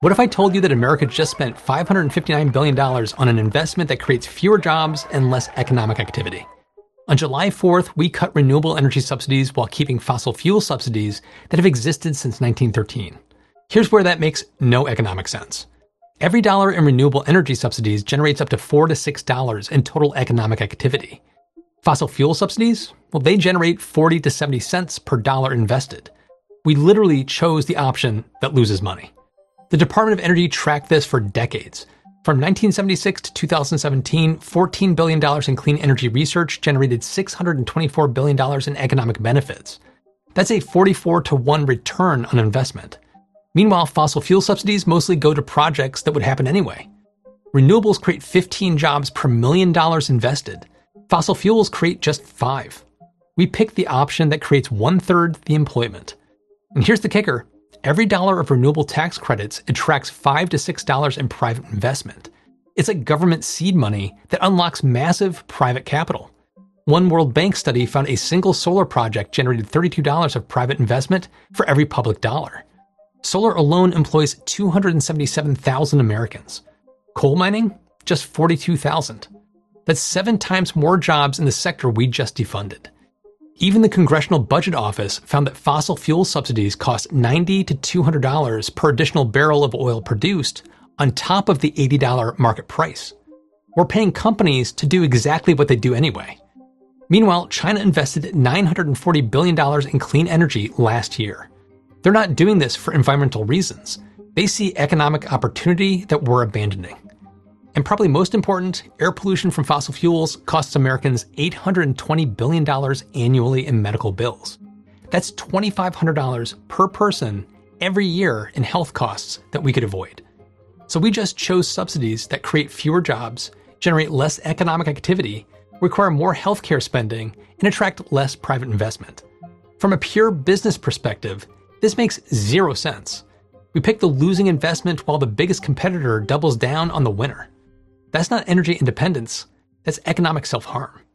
What if I told you that America just spent $559 billion on an investment that creates fewer jobs and less economic activity? On July 4th, we cut renewable energy subsidies while keeping fossil fuel subsidies that have existed since 1913. Here's where that makes no economic sense. Every dollar in renewable energy subsidies generates up to $4 to $6 in total economic activity. Fossil fuel subsidies? Well, they generate 40 to 70 cents per dollar invested. We literally chose the option that loses money. The Department of Energy tracked this for decades. From 1976 to 2017, $14 billion in clean energy research generated $624 billion in economic benefits. That's a 44 to 1 return on investment. Meanwhile, fossil fuel subsidies mostly go to projects that would happen anyway. Renewables create 15 jobs per $1 million invested. Fossil fuels create just 5. We picked the option that creates 1/3 the employment. And here's the kicker. Every dollar of renewable tax credits attracts $5 to $6 in private investment. It's like government seed money that unlocks massive private capital. One World Bank study found a single solar project generated $32 of private investment for every public dollar. Solar alone employs 277,000 Americans. Coal mining? Just 42,000. That's 7 times more jobs in the sector we just defunded. Even the Congressional Budget Office found that fossil fuel subsidies cost $90 to $200 per additional barrel of oil produced on top of the $80 market price. We're paying companies to do exactly what they do anyway. Meanwhile, China invested $940 billion in clean energy last year. They're not doing this for environmental reasons. They see economic opportunity that we're abandoning. And probably most important, air pollution from fossil fuels costs Americans $820 billion annually in medical bills. That's $2,500 per person every year in health costs that we could avoid. So we just chose subsidies that create fewer jobs, generate less economic activity, require more healthcare spending, and attract less private investment. From a pure business perspective, this makes 0 sense. We pick the losing investment while the biggest competitor doubles down on the winner. That's not energy independence, that's economic self-harm.